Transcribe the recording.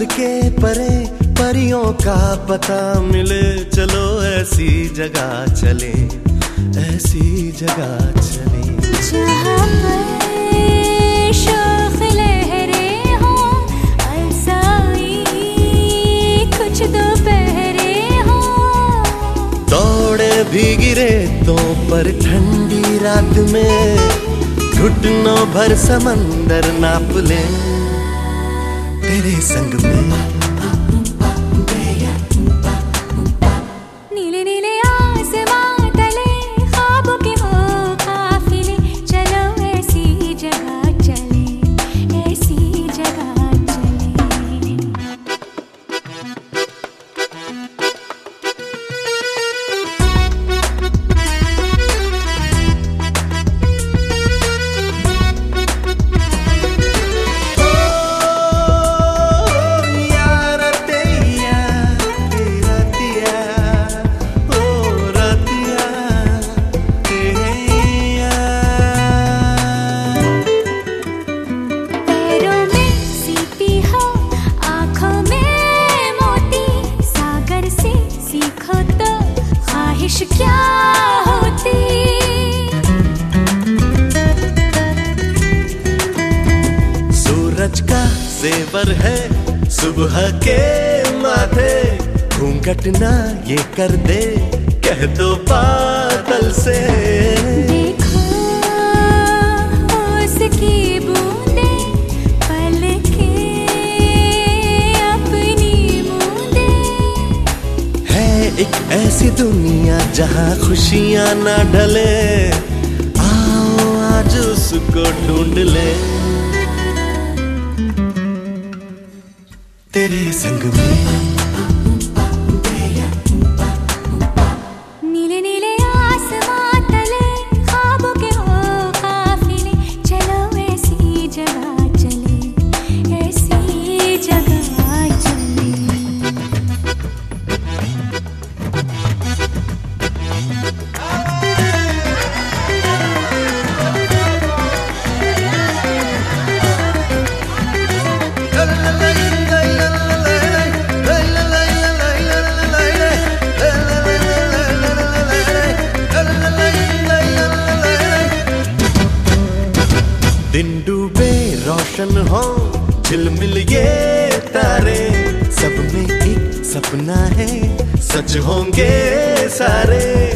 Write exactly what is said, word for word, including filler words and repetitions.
चांद के परे परियों का पता मिले, चलो ऐसी जगह चले, ऐसी जगह चले जहाँ पर शोख लहरें हों, अलसाई कुछ दोपहरे हों। दौड़े भीगी रेतों पर ठंडी रात में, घुटनों भर समंदर नाप ले तेरे संग में। नीले नीले आसमां तले ख्वाबों के हो काफिले, चलो ऐसी जगह चले, ऐसी जगह चले। क्या होती सूरज का जेवर है सुबह के माथे, घूंघट ना ये कर दे कह दो बादल से। देखो उसकी बूंदे पलके अपनी बूंदे, है एक ऐसी दुनिया जहाँ खुशियाँ ना ढले, आओ आज उसको ढूंढ ले तेरे संग में। नीले नीले आसमां तले ख्वाबों के हो काफिले, चलो ऐसी जगह चले, ऐसी जगह चले। दिन डूबे रोशन हो झिलमिल ये तारे, सब में एक सपना है सच होंगे सारे।